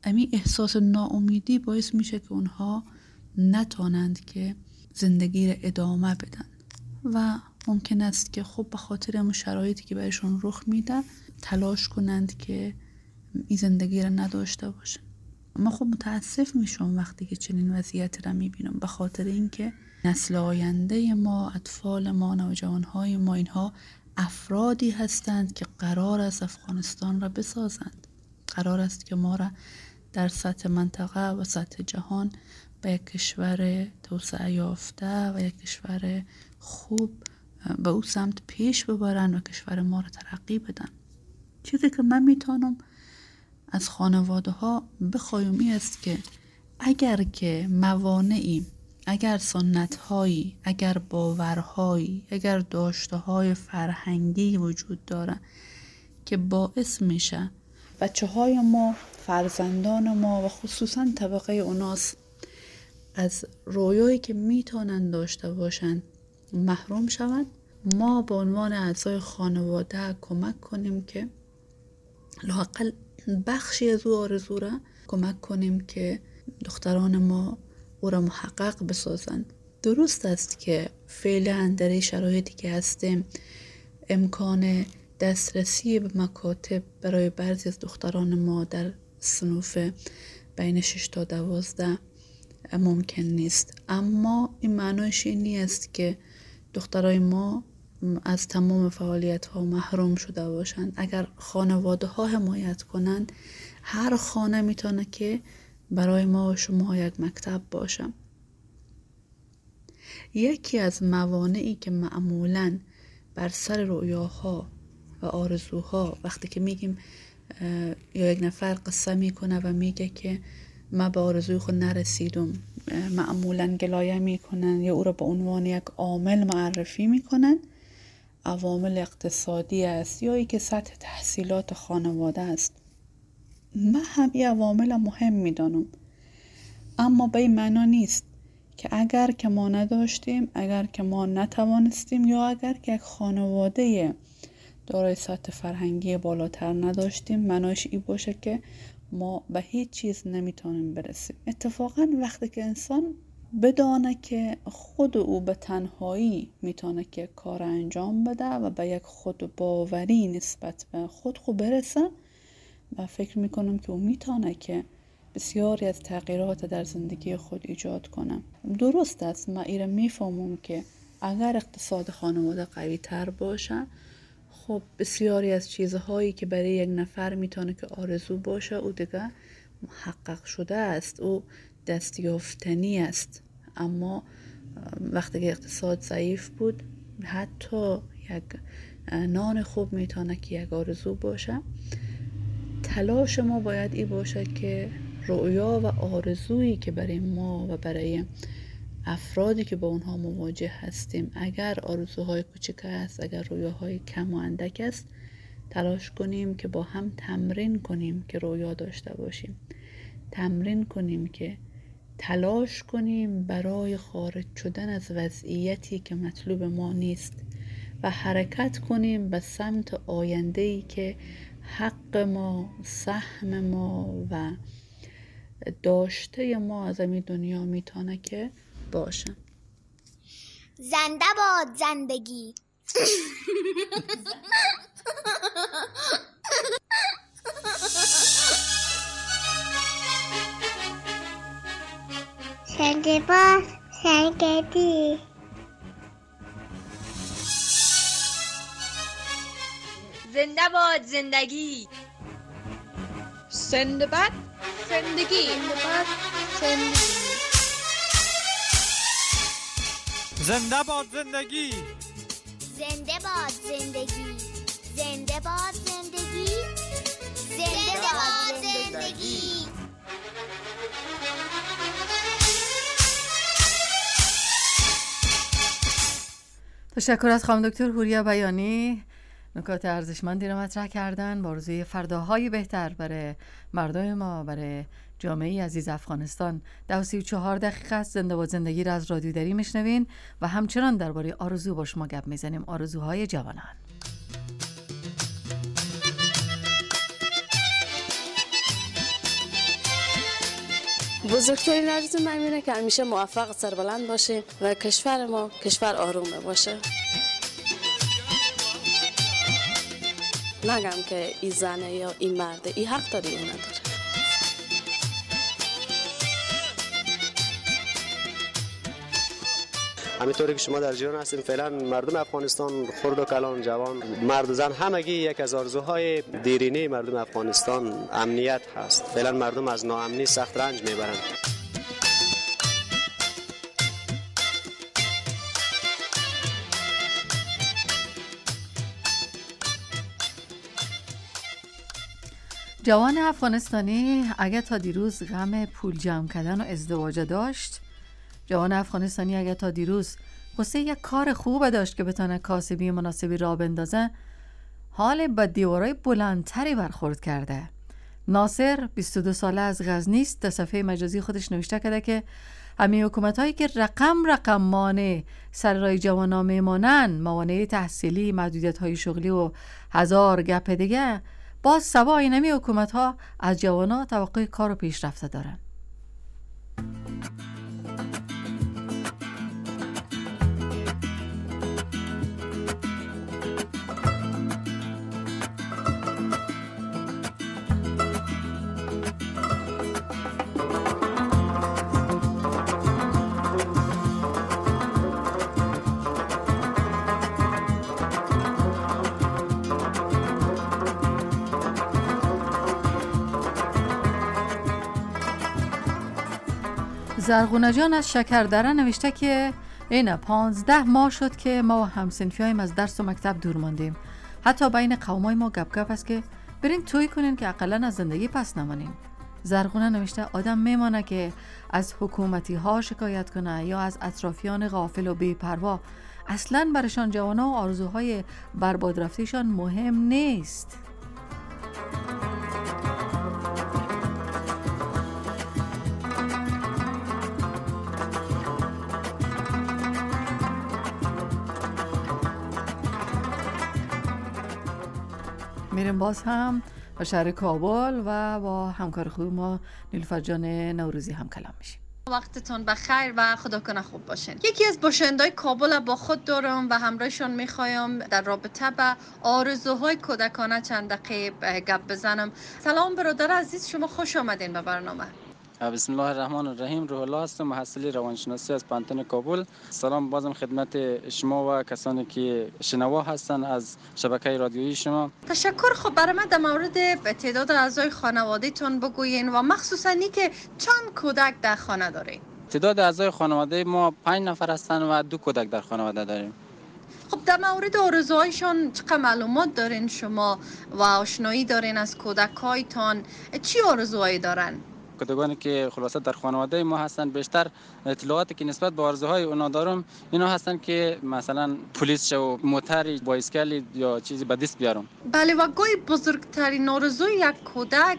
P: امی احساس ناامیدی باعث میشه که اونها نتونند که زندگی را ادامه بدن و ممکن است که خب به خاطر همون شرایطی که برایشون رخ میده تلاش کنند که این زندگی را نداشته باشن. اما خب متاسف میشم وقتی که چنین وضعیتی را میبینم، به خاطر اینکه نسل آینده ما، اطفال ما، نوجوانهای ما، اینها افرادی هستند که قرار است افغانستان را بسازند. قرار است که ما را در سطح منطقه و سطح جهان به یک کشور توسعه یافته و یک کشور خوب به او سمت پیش ببرن و کشور ما را ترقی بدن. چیزی که من میتونم از خانواده ها بخوایم این است که اگر که موانعی، اگر سنت‌هایی، اگر باورهایی، اگر داشته‌های فرهنگی وجود داره که باعث میشه بچه‌های ما، فرزندان ما و خصوصا طبقه اوناس از رویایی که میتونن داشته باشن محروم شوند، ما به عنوان اعضای خانواده کمک کنیم که لااقل بخشی از او آرزو را کمک کنیم که دختران ما او را محقق بسازند. درست است که فعلا در این شرایطی که هستیم امکان دسترسی به مکاتب برای بعضی از دختران ما در صنوف بین شش تا دوازده ممکن نیست، اما این معنیش این نیست که دخترای ما از تمام فعالیت ها محروم شده باشند. اگر خانواده ها حمایت کنند، هر خانه میتونه که برای ما و شما یک مکتب باشه. یکی از موانعی که معمولاً بر سر رؤیاها و آرزوها وقتی که میگیم یا یک نفر قصه میکنه و میگه که من به آرزوی خود نرسیدم، معمولاً گلایه میکنن یا او را به عنوان یک عامل معرفی میکنن. عوامل اقتصادی است یا ای که سطح تحصیلات خانواده است. من هم این عوامل مهم میدانم، اما به این معنا نیست که اگر که ما نداشتیم، اگر که ما نتوانستیم یا اگر که یک خانواده دارای سطح فرهنگی بالاتر نداشتیم معناش این باشه که ما به هیچ چیز نمیتونیم برسیم. اتفاقا وقتی که انسان بدانه که خود او به تنهایی میتونه که کار انجام بده و به یک خود باوری نسبت به خود خود برسه و فکر میکنم که او میتونه که بسیاری از تغییرات در زندگی خود ایجاد کنه. درست است، من ایره میفهمم که اگر اقتصاد خانواده قوی تر باشه، خب بسیاری از چیزهایی که برای یک نفر میتونه که آرزو باشه او دیگه محقق شده است، او دستیافتنی است. اما وقتی که اقتصاد ضعیف بود، حتی یک نان خوب میتونه که یک آرزو باشه. تلاش ما باید این باشه که رؤیا و آرزویی که برای ما و برای افرادی که با اونها مواجه هستیم، اگر آرزوهای کوچک است، اگر رویاهای کم و اندک است، تلاش کنیم که با هم تمرین کنیم که رویا داشته باشیم، تمرین کنیم که تلاش کنیم برای خارج شدن از وضعیتی که مطلوب ما نیست و حرکت کنیم به سمت آینده‌ای که حق ما، سهم ما و داشته ما از این دنیا میتونه که باشه.
M: زنده باد زندگی. زنده باد زندگی.
Q: زنده باد زندگی. زنده باد زندگی.
R: زنده باد زندگی.
M: زنده باد زندگی. زنده باد زندگی. زنده باد زندگی.
F: تشکر از خانم دکتر هوریا بیانی، نکات ارزشمندی را مطرح کردن با آرزوی فرداهای بهتر برای مردم ما، برای جامعه عزیز افغانستان. ده و سی و چهار دقیقه است. زنده باد زندگی را از رادیو دری میشنوین و همچنان درباره آرزو با شما گپ میزنیم، آرزوهای جوانان.
J: بزرگترین آرزو من اینه که همیشه موفق سربلند باشیم و کشور ما کشور آرومه باشه. نگم که این زنه یا این مرده، این حق داره یا نداره.
K: همینطوری که شما در جریان هستین، فعلا مردم افغانستان، خرد و کلان، جوان، مرد و زن، همگی یک از آرزوهای دیرینه مردم افغانستان امنیت هست. فعلا مردم از ناامنی سخت رنج میبرند.
F: جوان افغانستانی اگه تا دیروز غم پول جمع کردن و ازدواج داشت، جوان افغانستانی اگه تا دیروز قصه یک کار خوب داشت که بتونه کاسبی مناسبی را بندازه، حال با دیوارای بلندتری برخورد کرده. ناصر بیست و دو ساله از غزنی است. در صفحه مجازی خودش نوشته کرده که همه حکومت هایی که رقم رقم مانع سر رای جوانا میمانن، موانع تحصیلی، محدودیت های شغلی و هزار گپ دیگه، باز سوا اینمی حکومت ها از جوانا توقع کار و پیشرفته دارن. زرغونه جان از شکردره نوشته که اینه پانزده ماه شد که ما و همسنفیایم از درس و مکتب دور ماندیم. حتی بین قومای ما گپ گپ است که برین توی کنین که اقلا از زندگی پس نمانیم. زرغونه نوشته آدم میمانه که از حکومتی ها شکایت کنه یا از اطرافیان غافل و بی‌پروا. اصلاً برشان جوانا و آرزوهای برباد رفتهشان مهم نیست. میریم باز هم با شهر کابل و با همکار خوب ما نیلوفر جان نوروزی هم کلام میشیم.
L: وقتتون بخیر و خدا کنه خوب باشین. یکی از باشنده‌های کابل با خود دارم و همراهشون میخوایم در رابطه با آرزوهای کودکانه چند دقیقه گپ بزنم. سلام برادر عزیز، شما خوش آمدین به برنامه.
S: بسم الله الرحمن الرحیم. روح الله هستم، محصل روانشناسی از پانتون کابل. سلام بازم خدمت شما و کسانی که شنوا هستن از شبکه رادیویی شما.
L: تشکر. خب برای من در مورد تعداد اعضای خانواده‌تون بگوین و مخصوصا اینی که چند کودک در خانه دارین.
S: تعداد اعضای خانواده ما پنج نفر هستن و دو کودک در خانواده داریم.
L: خب در مورد آرزوهایشون چقدر معلومات دارین شما و آشنایی دارین از کودکایتان؟ چی آرزوهایی دارن؟
S: کودکانی که خلاصه در خانواده ما هستن، بیشتر اطلاعاتی که نسبت به آرزوهای اونا دارم اینا هستن که مثلا پلیس شو، موتری، بایسکلی یا چیزی به دست بیارم.
L: بله. و گوی بزرگترین آرزوی یک کودک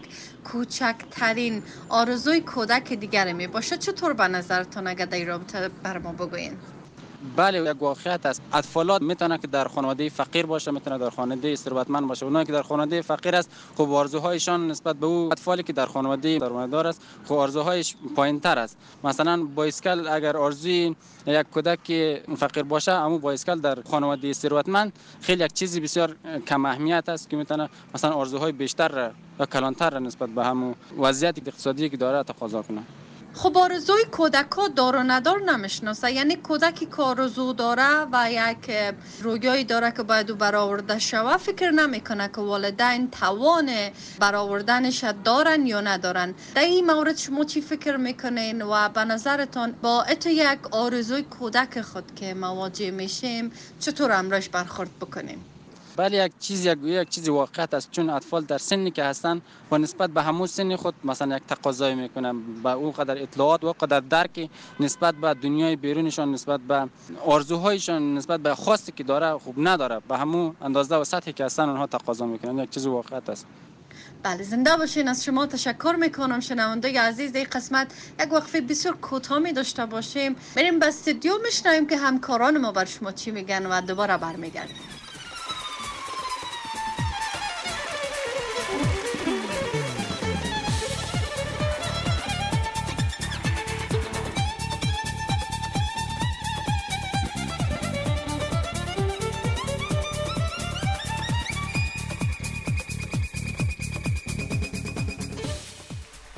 L: کوچکترین آرزوی کودک دیگری می باشه. چطور به نظرتون اگر در این رابطه بر ما بگوین؟
S: بله، یک واقعیت است. اطفالات میتونه که در خانواده فقیر باشه، میتونه در خانواده ثروتمند باشه. اونایی که در خانواده فقیر است، خب آرزوهایشان نسبت به اون اطفالی که در خانواده درآمددار است، خب آرزوهایش پایین‌تر است. مثلا بایسکل، اگر آرزوی یک کودک فقیر باشه، اما بایسکل در خانواده ثروتمند خیلی یک چیزی بسیار کم اهمیت است که میتونه مثلا آرزوهای بیشتر و کلانتر نسبت به همون وضعیت اقتصادی که داره تقاضا کنه.
L: خب آرزوی کودک ها دار و ندار نمیشناسه، یعنی کودکی که آرزو داره و یک رویایی داره که باید او برآورده شوه، فکر نمیکنه که والدین توان برآوردنش دارن یا ندارن. در این مورد شما چی فکر میکنین و به نظرتان با اتو یک آرزوی کودک خود که مواجه میشیم چطور امروز برخورد بکنیم؟
S: بله، یک چیز یک یک چیز واقعیت است، چون اطفال در سنی که هستن و نسبت به همون سن خود مثلا یک تقاضای میکنن با اون قدر اطلاعات و قدر درک نسبت به دنیای بیرونشان، نسبت به آرزوهایشان، نسبت به خواستی که داره خوب نداره، به همون اندازه و سطحی که هستن اونها تقاضا میکنن. یک چیز واقعیت است.
L: بله، زنده باشین. از شما تشکر میکنم. شنونده عزیز، این قسمت یک وقفه بسیار کوتاه می داشته باشیم، بریم به استودیو میشنویم که همکاران ما بر شما چی میگن و دوباره برمیگردیم.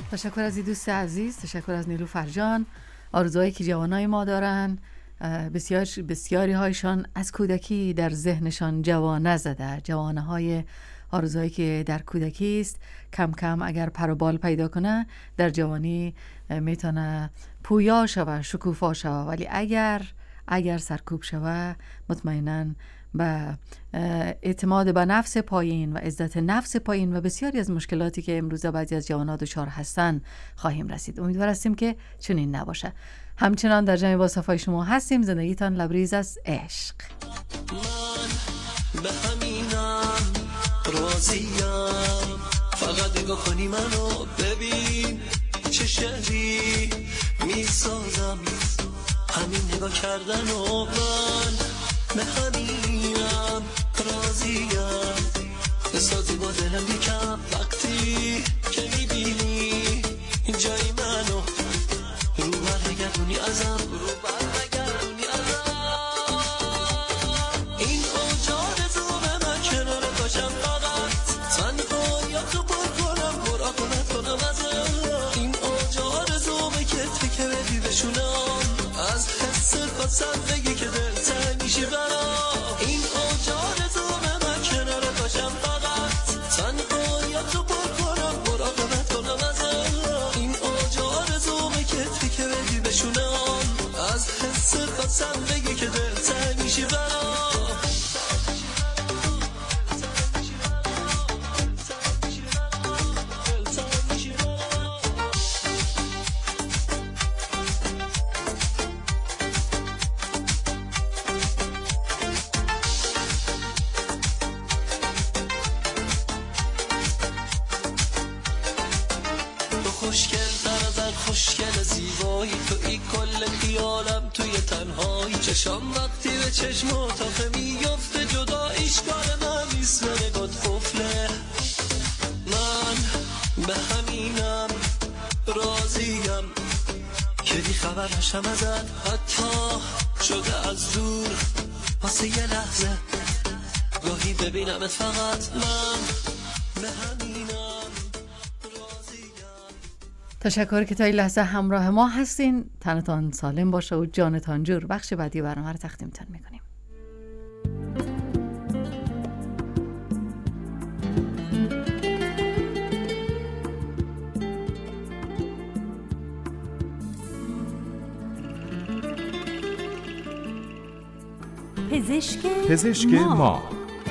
F: تشکر از این دوست عزیز، تشکر از نیلوفر جان. آرزوهایی که جوانای ما دارن بسیار بسیاری هایشان از کودکی در ذهنشان جوانه زده. جوانه های آرزوهایی که در کودکی است کم کم اگر پر و بال پیدا کنه در جوانی میتونه پویا شوه، شکوفا شوه، ولی اگر اگر سرکوب شوه مطمئناً به اعتماد به نفس پایین و عزت نفس پایین و بسیاری از مشکلاتی که امروز بعضی از جوانان دچار هستن خواهیم رسید. امیدوار هستیم که چنین نباشه. همچنان در جمع با صفای شما هستیم. زندگیتان لبریز از عشق.
E: من به همینم راضیم، فقط نگاه کنی منو ببین چه شهری میسازم، همین نگاه کردن و من به همینم راضیم. بسازی با دلم یکم وقتی که میبینی جای منو، رو برنگردونی ازم، رو برنگردونی ازم. این اوجار تو به من کنار باشم، فقط تنها یا تو پر کنم مراقبت کنم ازم. این اوجار تو به کتفی که بدی بشونم، از حس خواستم بگی که دل تنگ میشی برام. این اوجار تو به من کنار باشم، فقط تنها یا تو پر کنم مراقبت کنم ازم. این اوجار تو به کتفی که بدی بشونم، از حس خواستم بگی که دل تنگ میشی برام. چشم وقتی به چشم اتاقه میفته، جداییش کار من نیست، به نگات قفله. من به همینم راضیم که بی خبر نشم ازت، حتی شده از دور واسه یه لحظه گاهی ببینمت، فقط من به همینم راضیم.
F: تشکر که تا این لحظه همراه ما هستین. تنتان سالم باشه و جانتان جور. بخش بعدی برنامه رو تقدیمتان میکنیم.
A: پزشک,
B: پزشک
A: ما,
B: ما.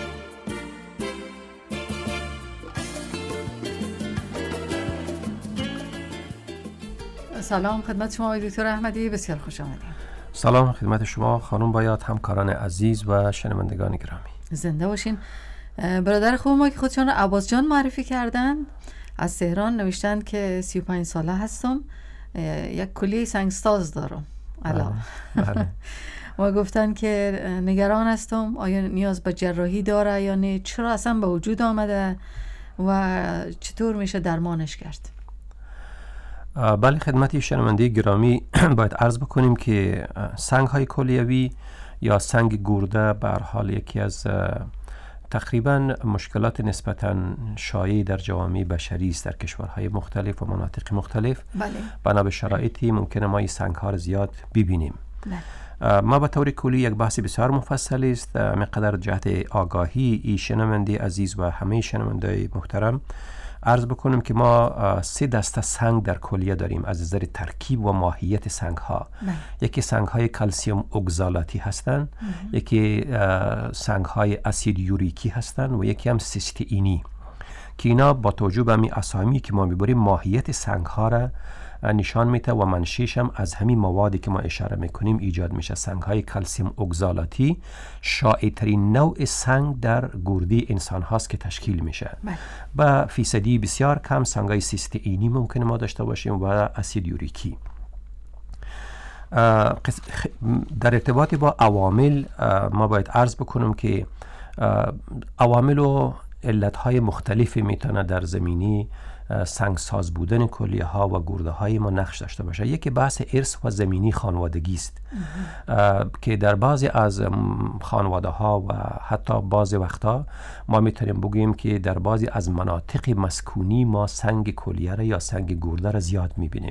F: سلام خدمت شما آقای دکتر احمدی، بسیار خوش آمدید.
T: سلام خدمت شما خانم بایات، همکاران عزیز و شنوندگان گرامی.
F: زنده باشین. برادر خوب ما که خودشان عباس جان معرفی کردن از تهران نوشتن که سی و پنج ساله هستم، یک کلیه سنگساز دارم الان.
T: بله.
F: و گفتن که نگران هستم آیا نیاز به جراحی داره یا نه، چرا اصلا به وجود آمده و چطور میشه درمانش کرد؟
T: بله خدمت شنونده گرامی باید عرض بکنیم که سنگ های کلیوی یا سنگ گرده به هر حال یکی از تقریبا مشکلات نسبتا شایع در جوامع بشری است در کشورهای مختلف و مناطق مختلف.
F: بله.
T: بنا به شرایطی ممکنه ما این سنگ ها رو زیاد ببینیم.
F: بله.
T: ما به طور کلی یک بحث بسیار مفصل است، مقدار جهت آگاهی ای شنونده عزیز و همه شنونده محترم عرض بکنم که ما سه دسته سنگ در کلیه داریم از نظر ترکیب و ماهیت سنگ ها.
F: بله.
T: یکی سنگ های کلسیم اگزالاتی هستند، یکی سنگ های اسید یوریکی هستند و یکی هم سیستئینی که اینا با توجه به همین اسامی که ما میبریم ماهیت سنگ ها را نشان میده و منشیش هم از همین موادی که ما اشاره میکنیم ایجاد میشه. سنگ های کلسیم اگزالاتی شایع ترین نوع سنگ در گردی انسان هاست که تشکیل میشه. با فیصدی بسیار کم سنگ های سیستئینی ممکنه ما داشته باشیم و اسید یوریکی. در ارتباط با عوامل ما باید عرض بکنم که عوامل و علتهای مختلفی میتونه در زمینی سنگساز بودن کلیه ها و گرده های ما نقش داشته باشه. یکی بحث ارث و زمینی خانوادگی است که در بعضی از خانواده ها و حتی بعضی وقتا ما میتونیم بگوییم که در بعضی از مناطق مسکونی ما سنگ کلیه را یا سنگ گرده را زیاد میبینیم.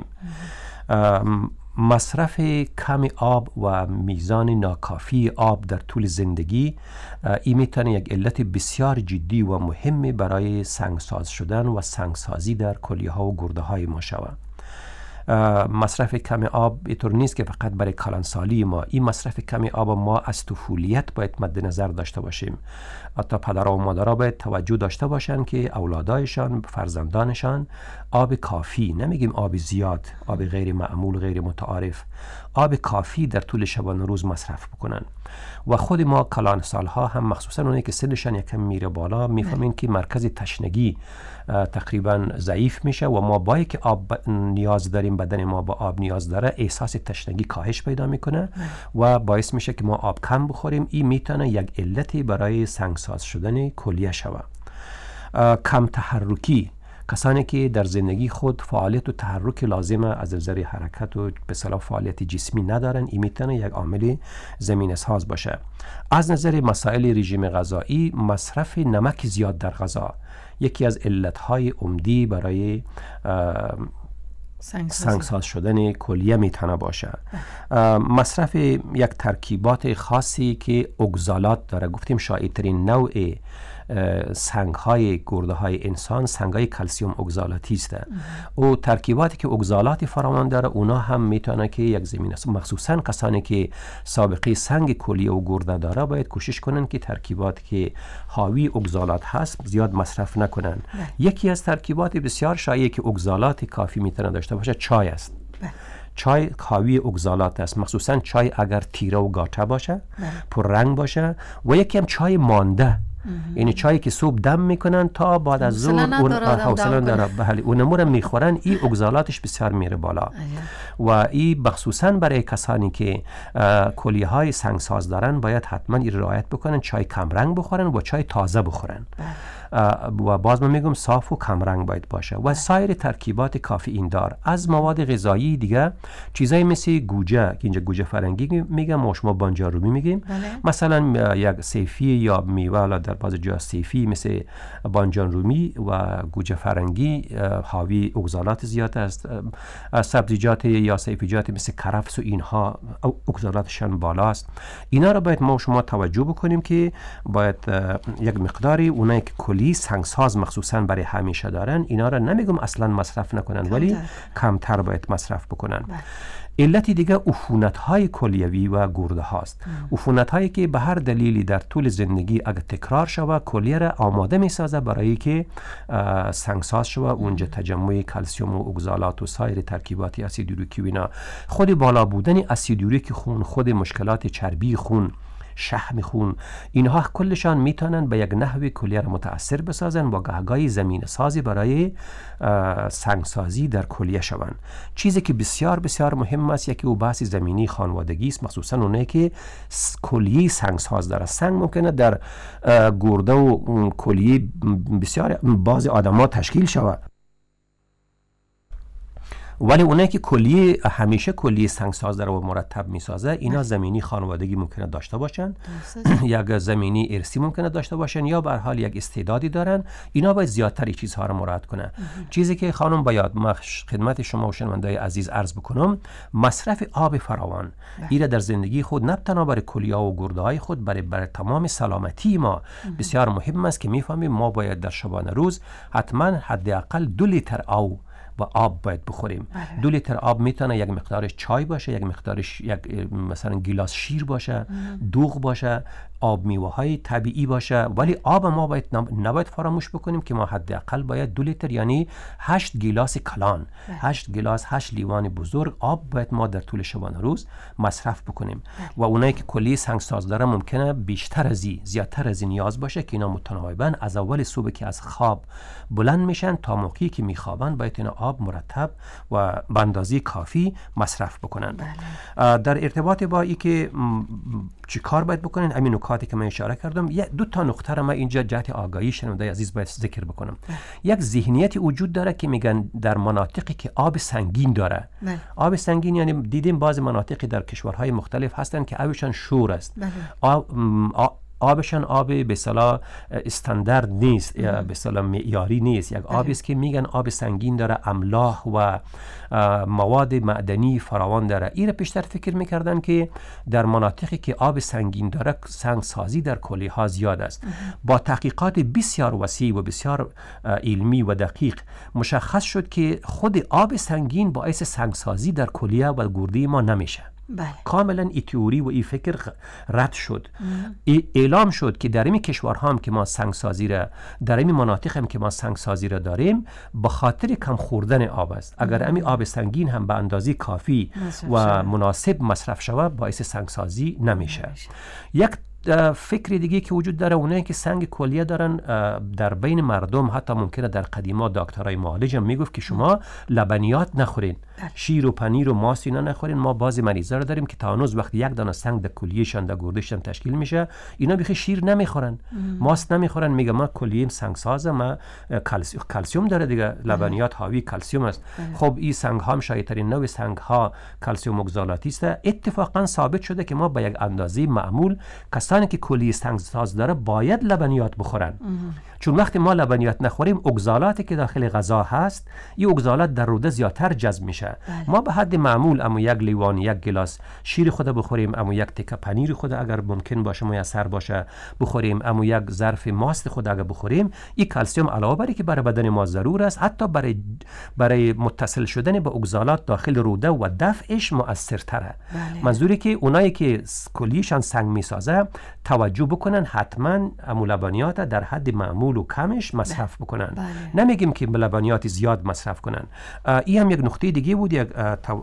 T: مصرف کم آب و میزان ناکافی آب در طول زندگی این میتونه یک علت بسیار جدی و مهمی برای سنگساز شدن و سنگسازی در کلیه ها و گرده های ما شود. مصرف کم آب اینطور نیست که فقط برای کلانسالی ما، این مصرف کم آب ما از طفولیت باید مد نظر داشته باشیم. حتی پدر و مادرها باید توجه داشته باشن که اولادایشان، فرزندانشان آب کافی، نمیگیم آب زیاد، آب غیر معمول، غیر متعارف، آب کافی در طول شبانه روز مصرف بکنن. و خود ما کلان سالها هم مخصوصا اونایی که سنشان یکم میره بالا میفهمین که مرکز تشنگی تقریبا ضعیف میشه و ما با که آب نیاز داریم، بدن ما با آب نیاز داره، احساس تشنگی کاهش پیدا میکنه و باعث میشه که ما آب کم بخوریم. این میتونه یک علتی برای سنگساز شدن کلیه شود. کم تحرکی، کسانی که در زندگی خود فعالیت و تحرک لازمه از نظر حرکت و به اصطلاح فعالیت جسمی ندارن، این میتونه یک عامل زمینه ساز باشه. از نظر مسائل رژیم غذایی، مصرف نمک زیاد در غذا یکی از علتهای عمدی برای سنگساز شدن کلیه میتونه باشه. مصرف یک ترکیبات خاصی که اگزالات داره، گفتیم شایع‌ترین نوع سنگ های گرده های انسان سنگ های کلسیم اگزالاتی است. او ترکیباتی که اگزالات فراوان داره اونا هم میتونه که یک زمینه است. مخصوصا کسانی که سابقه سنگ کلیه و گرده داره باید کوشش کنن که ترکیباتی که حاوی اگزالات هست زیاد مصرف نکنن. یکی از ترکیبات بسیار شایعی که اگزالات کافی میتونه داشته باشه چای است. چای حاوی اگزالات است، مخصوصا چای اگر تیره و گاچه باشه، پر رنگ باشه و یکی هم چای مانده، یعنی چایی که صبح دم میکنن تا بعد از ظهر اون حوصله نداره، بله اون نمور میخورن، این اگزالاتش بسیار میره بالا. و این مخصوصا برای کسانی که کلیه های سنگساز دارن باید حتما این رعایت بکنن، چای کم رنگ بخورن و چای تازه بخورن. و باز من میگم صاف و کم رنگ باید باشه. و سایر ترکیبات کافی این دار. از مواد غذایی دیگه چیزایی مثل گوجه، که اینجا گوجه فرنگی میگم، ما شما بانجارومی میگیم، مثلا یک سیفی یا میوه در بعض جا سیفی مثل بانجان رومی و گوجه فرنگی حاوی اگزالات زیاد است. سبزیجات یا سیفیجات مثل کرفس و اینها اگزالاتشان بالا است. اینا را باید ما شما توجه بکنیم که باید یک مقداری اونایی که کلی سنگساز مخصوصا برای همیشه دارن اینا را نمیگم اصلا مصرف نکنن، ولی کمتر باید مصرف بکنن. علت دیگه عفونت های کلیوی و گرده هاست. عفونت هایی که به هر دلیلی در طول زندگی اگر تکرار شود کلیه را آماده می سازه برای که سنگساز شود. اونجا تجمع کلسیم و اگزالات و سایر ترکیبات اسید یوریکی و اینا، خود بالا بودن اسید یوریک خون، خود مشکلات چربی خون، شحم خون، اینها کلشان میتونن به یک نحوی کلیه را متاثر بسازن و گاهگاهی زمینه سازی برای سنگسازی در کلیه شوند. چیزی که بسیار بسیار مهم است یکی او بحث زمینی خانوادگی است، مخصوصا اونایی که کلیه سنگساز داره. سنگ ممکنه در گرده و کلیه بسیار بعضی آدم‌ها تشکیل شود، ولی اونایی که کلیه همیشه کلیه سنگساز داره و مرتب میسازه، اینا زمینی خانوادگی ممکنه داشته باشن، یک زمینی ارثی ممکنه داشته باشن، یا به هر حال یک استعدادی دارن. اینا باید زیادتر چیزها رو مراعات کنه. چیزی که خانم باید ما خدمت شما و شنونده‌های عزیز عرض بکنم، مصرف آب فراوان ایره در زندگی خود نه تنها برای کلیه و گرده های خود، برای برای تمام سلامتی ما بسیار مهم است که میفهمیم ما باید در شبانه روز حتما حداقل دو لیتر آب و آب باید بخوریم. بله. دو لیتر آب میتونه یک مقدارش چای باشه، یک مقدارش یک مثلا گیلاس شیر باشه، دوغ باشه، آب میوه های طبیعی باشه. ولی آب ما باید نباید فراموش بکنیم که ما حداقل باید دو لیتر یعنی هشت گیلاس کلان، بله. هشت گیلاس، هشت لیوان بزرگ آب باید ما در طول شبانه روز مصرف بکنیم. بله. و اونایی که کلی سنگساز داره ممکنه بیشتر از این، زیادتر از این نیاز باشه که اینا متناوباً از اول صبح که از خواب بلند میشن تا موقعی که میخوابن باید اینا آب مرتب و به اندازه کافی مصرف بکنن. بله. در ارتباط با این که چی کار باید بکنن، همین نکاتی که من اشاره کردم، یک دو تا نقطه را من اینجا جهت آگاهی شنونده عزیز باید ذکر بکنم. بله. یک ذهنیتی وجود داره که میگن در مناطقی که آب سنگین داره. بله. آب سنگین یعنی دیدیم بعض مناطقی در کشورهای مختلف هستن که آبشان شور است. بله. آب آب آبشان آب به اصطلاح استاندارد نیست یا به اصطلاح معیاری نیست. یک آبی است که میگن آب سنگین داره، املاح و مواد معدنی فراوان داره. این را پیشتر فکر میکردن که در مناطقی که آب سنگین داره سنگسازی در کلیه ها زیاد است. با تحقیقات بسیار وسیع و بسیار علمی و دقیق مشخص شد که خود آب سنگین باعث سنگسازی در کلیه و گرده ما نمیشه. بله. کاملا ای تئوری و ای فکر رد شد. ای اعلام شد که در این کشورها هم که ما سنگسازی را در این مناطق هم که ما سنگسازی را داریم به خاطر کم خوردن آب است. اگر امی آب سنگین هم به اندازه کافی و مناسب مصرف شود باعث سنگسازی نمیشه. یک فکر دیگه که وجود داره اونایی که سنگ کلیه دارن در بین مردم، حتی ممکنه در قدیما دکترای معالج هم میگفت که شما لبنیات نخورین، شیر و پنیر و ماست اینا نخورین. ما بعضی مریضا رو داریم که تا هنوز وقتی یک دانه سنگ در کلیهشان در گردششان تشکیل میشه اینا بیخی شیر نمیخورن، ماست نمیخورن، میگه ما کلیه سنگ سازه، ما کلسیم داره دیگه، لبنیات حاوی کلسیم است. خب این سنگ ها هم شایع‌ترین نوع سنگ ها کلسیم اگزالاتی است. اتفاقا ثابت شده که ما با یک اندازه معمول کسانی که کلیه سنگ ساز داره باید لبنیات بخورن. چون وقتی ما لبنیات نخوریم اگزالاتی که داخل غذا هست این اگزالات در روده زیادتر جذب میشه. بله. ما به حد معمول اما یک لیوان یک گلاس شیر خود بخوریم، اما یک تکه پنیر خود اگر ممکن باشه میسر باشه بخوریم، اما یک ظرف ماست خود اگر بخوریم، این کلسیم علاوه بر که برای بدن ما ضرور است حتی برای برای متصل شدن با اگزالات داخل روده و دفعش مؤثرتره. بله. منظوری که اونایی که کلیهشان سنگ میسازه توجه بکنن حتما امو لبنیات در حد معمول و کمش مصرف بکنن. بله. نمیگیم که لبنیات زیاد مصرف کنن. این هم یک نقطه دیگه بود، یک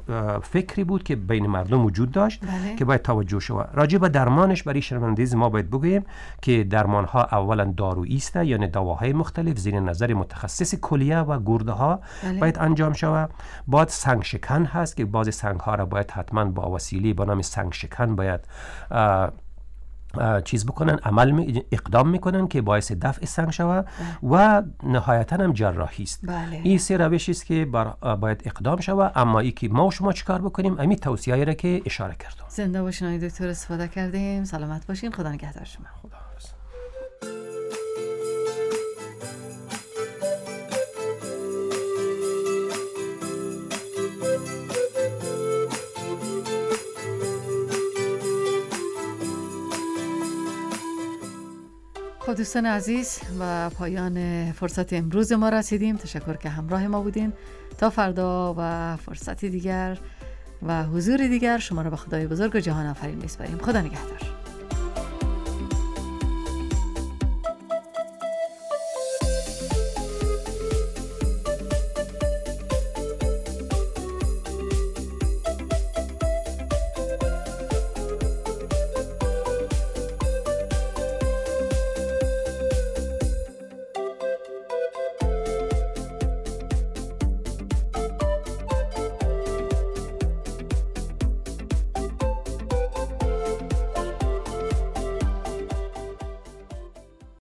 T: فکری بود که بین مردم وجود داشت. بله. که باید توجه شود. راجع به درمانش برای شنوندگان ما باید بگوییم که درمان ها اولا دارویی است، یعنی دواهای مختلف زیر نظر متخصص کلیه و گرده ها بله. باید انجام شود. بعد سنگ شکن هست که بعضی سنگ ها را باید حتما با وسیله به نام سنگ شکن باید چیز بکنن، عمل اقدام میکنن که باعث دفع سنگ شود. بله. و نهایتا هم جراحی است. بله. این سه روشی است که باید اقدام شود. اما ای که ما و شما چیکار بکنیم امی توصیه‌ای را که اشاره کردم.
F: زنده باشین آقای دکتر، استفاده کردیم. سلامت باشین. خدا نگهدار شما. خدا حافظ. خب دوستان عزیز، و پایان فرصت امروز ما رسیدیم. تشکر که همراه ما بودین. تا فردا و فرصتی دیگر و حضور دیگر شما را به خدای بزرگ و جهان آفرین میسپاریم. خدا نگهدار.